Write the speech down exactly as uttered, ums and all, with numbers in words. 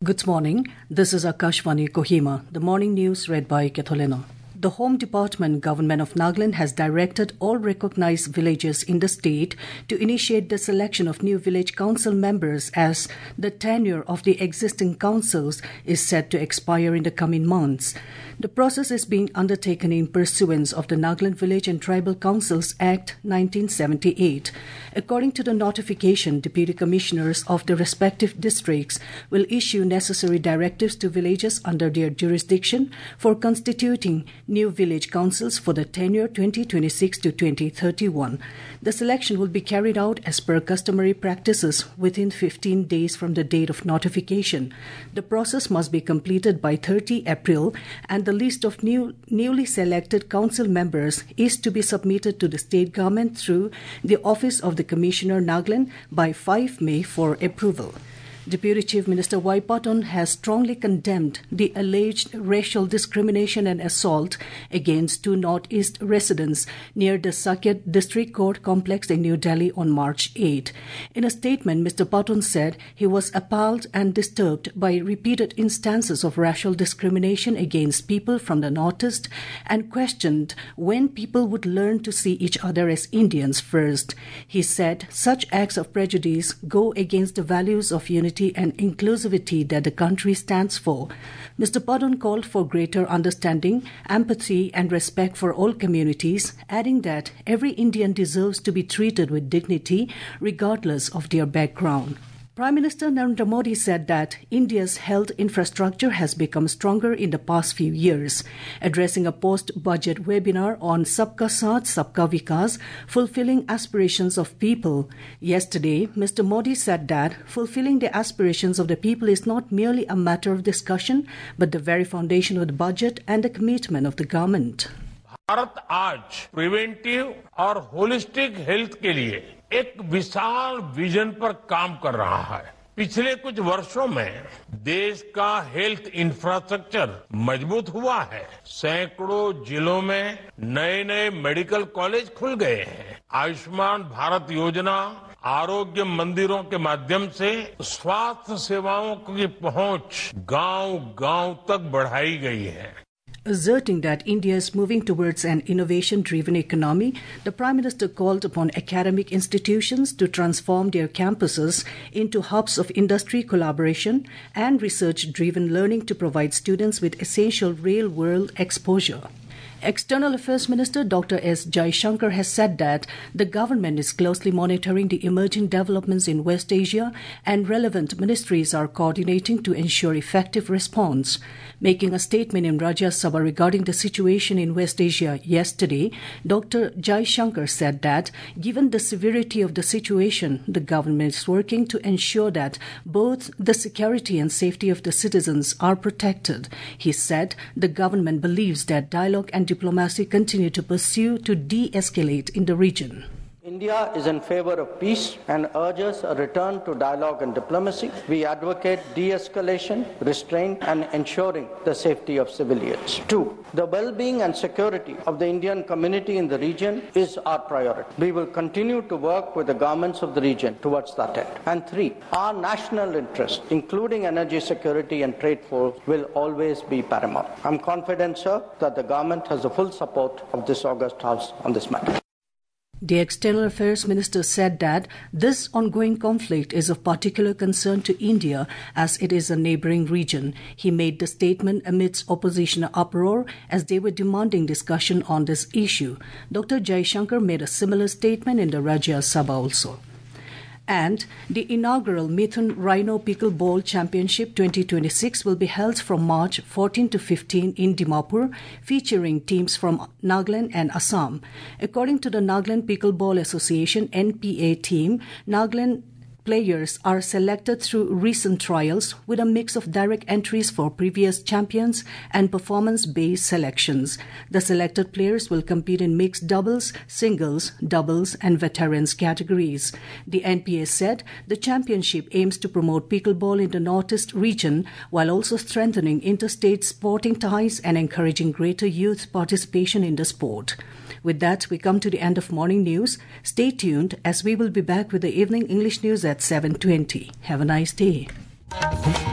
Good morning. This is Akashvani Kohima. The morning news read by Ketholena. The Home Department, Government of Nagaland, has directed all recognized villages in the state to initiate the selection of new village council members as the tenure of the existing councils is set to expire in the coming months. The process is being undertaken in pursuance of the Nagaland Village and Tribal Councils Act nineteen seventy-eight. According to the notification, Deputy Commissioners of the respective districts will issue necessary directives to villages under their jurisdiction for constituting new village councils for the tenure twenty twenty-six to twenty thirty-one. The selection will be carried out as per customary practices within fifteen days from the date of notification. The process must be completed by thirtieth April, and the list of new, newly selected council members is to be submitted to the state government through the Office of the Commissioner Nagaland by fifth May for approval. Deputy Chief Minister Waipaton has strongly condemned the alleged racial discrimination and assault against two Northeast residents near the Sakyat District Court complex in New Delhi on March eighth. In a statement, Mister Paton said he was appalled and disturbed by repeated instances of racial discrimination against people from the Northeast and questioned when people would learn to see each other as Indians first. He said such acts of prejudice go against the values of unity and inclusivity that the country stands for. Mister Paton called for greater understanding, empathy and respect for all communities, adding that every Indian deserves to be treated with dignity regardless of their background. Prime Minister Narendra Modi said that India's health infrastructure has become stronger in the past few years. Addressing a post-budget webinar on Sabka Saath, Sabka Vikas, fulfilling aspirations of people, yesterday, Mister Modi said that fulfilling the aspirations of the people is not merely a matter of discussion, but the very foundation of the budget and the commitment of the government. Bharat आज preventive और holistic health के लिए एक विशाल vision पर काम कर रहा है। पिछले कुछ वर्षों में देश का हेल्थ इंफ्रास्ट्रक्चर मजबूत हुआ है। सैकड़ों जिलों में नए नए मेडिकल कॉलेज खुल गए हैं। आयुष्मान भारत योजना, आरोग्य मंदिरों के माध्यम से स्वास्थ्य सेवाओं की पहुंच गांव-गांव तक बढ़ाई गई है। Asserting that India is moving towards an innovation-driven economy, the Prime Minister called upon academic institutions to transform their campuses into hubs of industry collaboration and research-driven learning to provide students with essential real-world exposure. External Affairs Minister Doctor S. Jaishankar has said that the government is closely monitoring the emerging developments in West Asia and relevant ministries are coordinating to ensure effective response. Making a statement in Rajya Sabha regarding the situation in West Asia yesterday, Doctor Jaishankar said that given the severity of the situation, the government is working to ensure that both the security and safety of the citizens are protected. He said the government believes that dialogue and diplomacy continue to pursue to de-escalate in the region. India is in favor of peace and urges a return to dialogue and diplomacy. We advocate de-escalation, restraint and ensuring the safety of civilians. Two, the well-being and security of the Indian community in the region is our priority. We will continue to work with the governments of the region towards that end. And three, our national interest, including energy security and trade flows, will always be paramount. I'm confident, sir, that the government has the full support of this August House on this matter. The External Affairs Minister said that this ongoing conflict is of particular concern to India as it is a neighbouring region. He made the statement amidst opposition uproar as they were demanding discussion on this issue. Doctor Jaishankar made a similar statement in the Rajya Sabha also. And the inaugural Mithun Rhino Pickleball Championship twenty twenty-six will be held from March fourteenth to fifteenth in Dimapur, featuring teams from Nagaland and Assam. According to the Nagaland Pickleball Association N P A team, Nagaland players are selected through recent trials with a mix of direct entries for previous champions and performance-based selections. The selected players will compete in mixed doubles, singles, doubles and veterans categories. The N P A said the championship aims to promote pickleball in the Northeast region while also strengthening interstate sporting ties and encouraging greater youth participation in the sport. With that, we come to the end of morning news. Stay tuned as we will be back with the evening English news at seven twenty. Have a nice day.